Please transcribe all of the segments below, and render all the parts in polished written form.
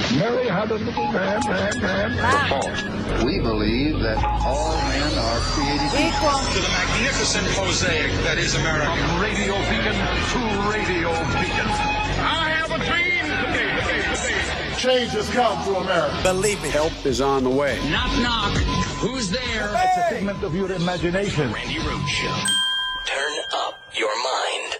Mary had a little lamb. False. We believe that all men are created equal. To the magnificent mosaic that is America. From radio beacon to radio beacon. I have a dream. Change has come to America. Believe me. Help is on the way. Knock, knock. Who's there? It's a figment of your imagination. Randy Rhoads Show. Turn up your mind.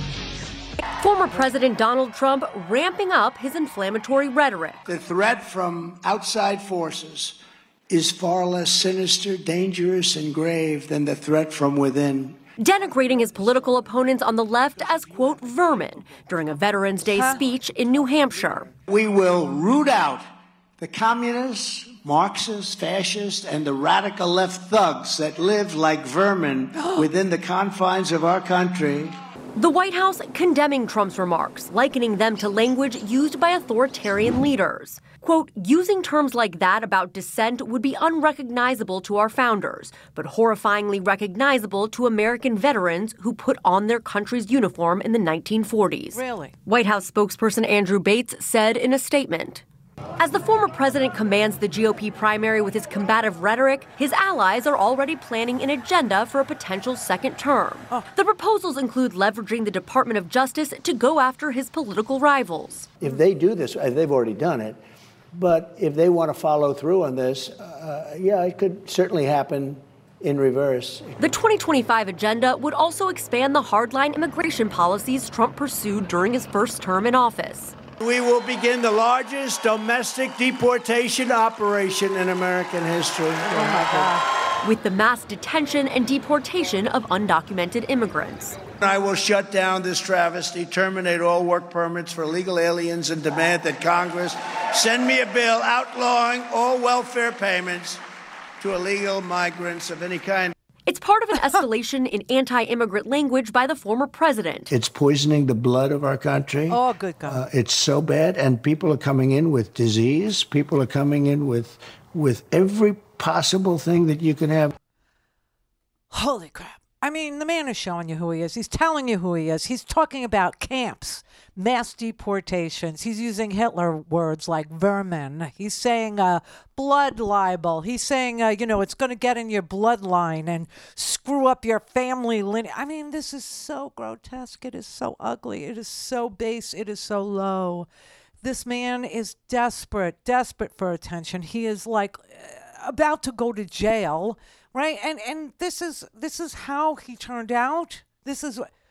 Former President Donald Trump ramping up his inflammatory rhetoric. The threat from outside forces is far less sinister, dangerous, and grave than the threat from within. Denigrating his political opponents on the left as, quote, vermin during a Veterans Day speech in New Hampshire. We will root out the communists, Marxists, fascists, and the radical left thugs that live like vermin within the confines of our country. The White House condemning Trump's remarks, likening them to language used by authoritarian leaders. Quote, using terms like that about dissent would be unrecognizable to our founders, but horrifyingly recognizable to American veterans who put on their country's uniform in the 1940s. Really? White House spokesperson Andrew Bates said in a statement. As the former president commands the GOP primary with his combative rhetoric, his allies are already planning an agenda for a potential second term. The proposals include leveraging the Department of Justice to go after his political rivals. If they do this, they've already done it, but if they want to follow through on this, it could certainly happen in reverse. The 2025 agenda would also expand the hardline immigration policies Trump pursued during his first term in office. We will begin the largest domestic deportation operation in American history. Oh, my God. With the mass detention and deportation of undocumented immigrants. I will shut down this travesty, terminate all work permits for illegal aliens, and demand that Congress send me a bill outlawing all welfare payments to illegal migrants of any kind. It's part of an escalation in anti-immigrant language by the former president. It's poisoning the blood of our country. Oh, good God. It's so bad, and people are coming in with disease. People are coming in with every possible thing that you can have. Holy crap. I mean, the man is showing you who he is. He's telling you who he is. He's talking about camps, mass deportations. He's using Hitler words like vermin. He's saying blood libel. He's saying, it's going to get in your bloodline and screw up your family lineage. I mean, this is so grotesque. It is so ugly. It is so base. It is so low. This man is desperate for attention. He is like about to go to jail. Right, and this is how he turned out. This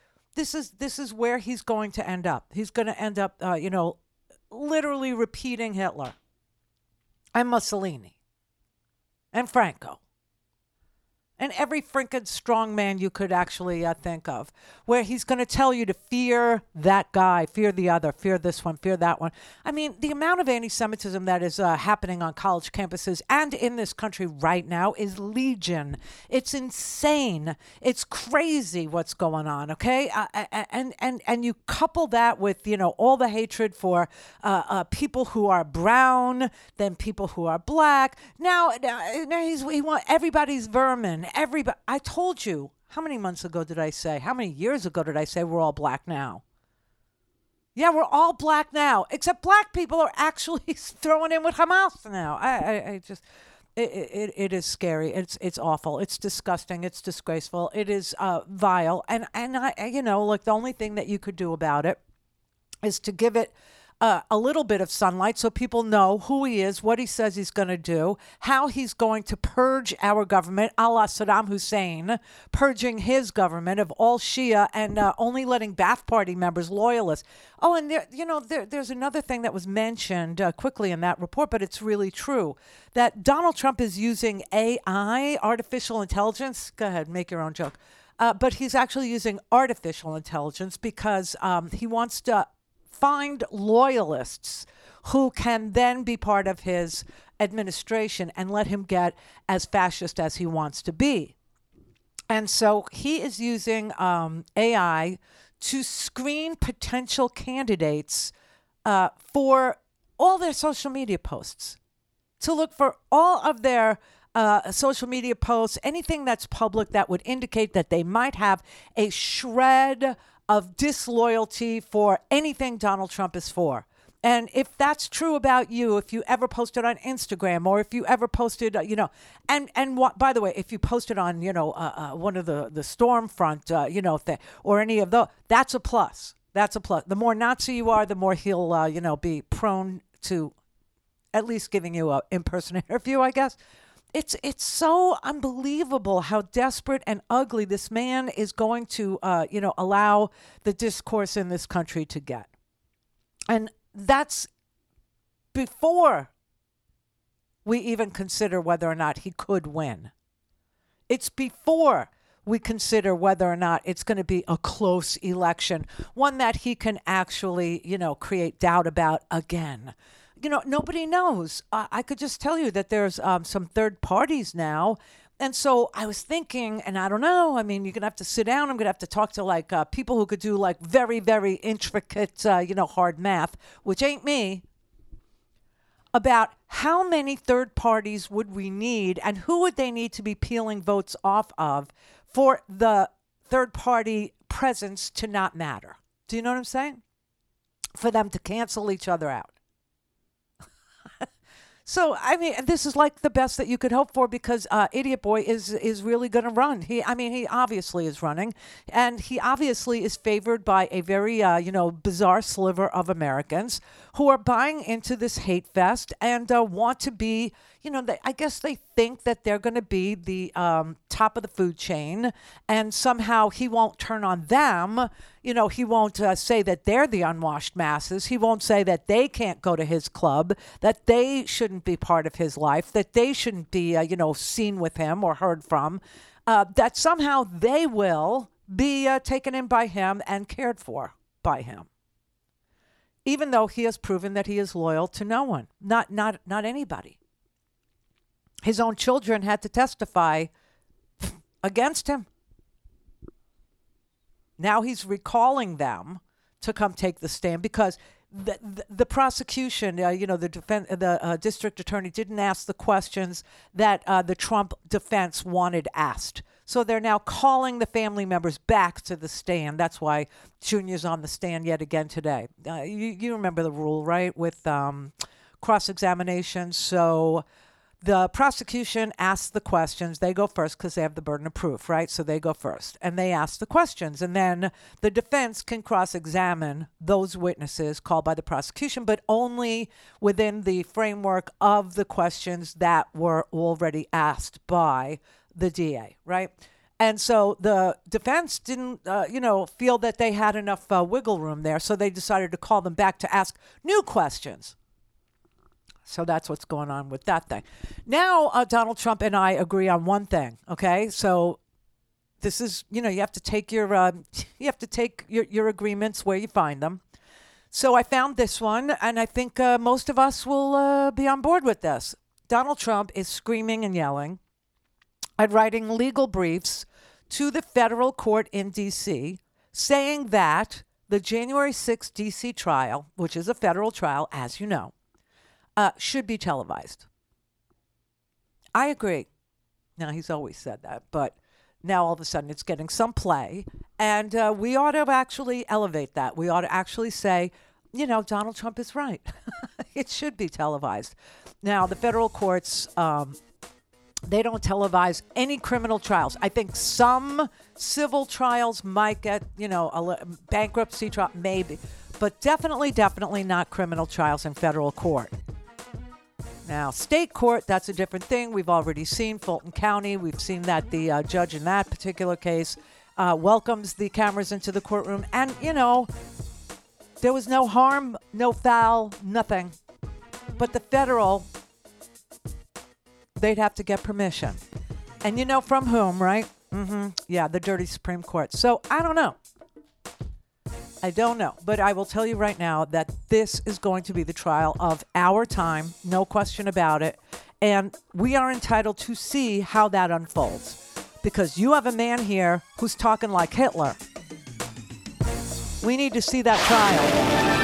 is where he's going to end up. He's going to end up, literally repeating Hitler, and Mussolini, and Franco, and every freaking strong man you could actually think of, where he's going to tell you to fear that guy, fear the other, fear this one, fear that one. I mean, the amount of anti-Semitism that is happening on college campuses and in this country right now is legion. It's insane. It's crazy what's going on, okay? And you couple that with, all the hatred for people who are brown, then people who are black. Now he wants everybody's vermin. Everybody. I told you. How many months ago did I say? How many years ago did I say we're all black now? Yeah, we're all black now. Except black people are actually throwing in with Hamas now. It is scary. It's awful. It's disgusting. It's disgraceful. It is vile. And I the only thing that you could do about it is to give it a little bit of sunlight so people know who he is, what he says he's going to do, how he's going to purge our government, a la Saddam Hussein, purging his government of all Shia and only letting Ba'ath Party members, loyalists. Oh, and there's another thing that was mentioned quickly in that report, but it's really true, that Donald Trump is using AI, artificial intelligence. Go ahead, make your own joke. But he's actually using artificial intelligence because he wants to find loyalists who can then be part of his administration and let him get as fascist as he wants to be. And so he is using AI to screen potential candidates for all their social media posts, to look for all of their social media posts, anything that's public that would indicate that they might have a shred of disloyalty for anything Donald Trump is for. And if that's true about you, if you ever posted on Instagram or if you ever posted, and what, by the way, if you posted on, one of the Stormfront, or any of those, that's a plus. That's a plus. The more Nazi you are, the more he'll, be prone to at least giving you an in-person interview, I guess. It's so unbelievable how desperate and ugly this man is going to, allow the discourse in this country to get. And that's before we even consider whether or not he could win. It's before we consider whether or not it's going to be a close election, one that he can actually, create doubt about again. Nobody knows. I could just tell you that there's some third parties now. And so I was thinking, and I don't know, I mean, you're going to have to sit down. I'm going to have to talk to people who could do very, very intricate, hard math, which ain't me, about how many third parties would we need and who would they need to be peeling votes off of for the third party presence to not matter. Do you know what I'm saying? For them to cancel each other out. So, I mean, this is like the best that you could hope for because Idiot Boy is really going to run. He obviously is running, and he obviously is favored by a very, bizarre sliver of Americans who are buying into this hate fest and want to be, I guess they think that they're going to be the top of the food chain, and somehow he won't turn on them. He won't say that they're the unwashed masses. He won't say that they can't go to his club, that they shouldn't be part of his life, that they shouldn't be, seen with him or heard from, that somehow they will be taken in by him and cared for by him. Even though he has proven that he is loyal to no one, not anybody. His own children had to testify against him. Now he's recalling them to come take the stand because the prosecution, the district attorney didn't ask the questions that the Trump defense wanted asked. So they're now calling the family members back to the stand. That's why Junior's on the stand yet again today. You remember the rule, right, with cross-examination. So the prosecution asks the questions. They go first because they have the burden of proof, right? So they go first. And they ask the questions. And then the defense can cross-examine those witnesses called by the prosecution, but only within the framework of the questions that were already asked by the DA, right? And so the defense didn't, feel that they had enough wiggle room there. So they decided to call them back to ask new questions. So that's what's going on with that thing. Now, Donald Trump and I agree on one thing. Okay, so this is, you have to take your agreements where you find them. So I found this one, and I think most of us will be on board with this. Donald Trump is screaming and yelling and writing legal briefs to the federal court in D.C., saying that the January 6th D.C. trial, which is a federal trial, as you know, should be televised. I agree. Now, he's always said that, but now all of a sudden it's getting some play, and we ought to actually elevate that. We ought to actually say, Donald Trump is right. It should be televised. Now, the federal courts, they don't televise any criminal trials. I think some civil trials might get, a bankruptcy trial, maybe, but definitely not criminal trials in federal court. Now, state court, that's a different thing. We've already seen Fulton County. We've seen that the judge in that particular case welcomes the cameras into the courtroom. And, there was no harm, no foul, nothing. But the federal, they'd have to get permission. And you know from whom, right? Yeah, the dirty Supreme Court. So I don't know. But I will tell you right now that this is going to be the trial of our time, no question about it. And we are entitled to see how that unfolds. Because you have a man here who's talking like Hitler. We need to see that trial.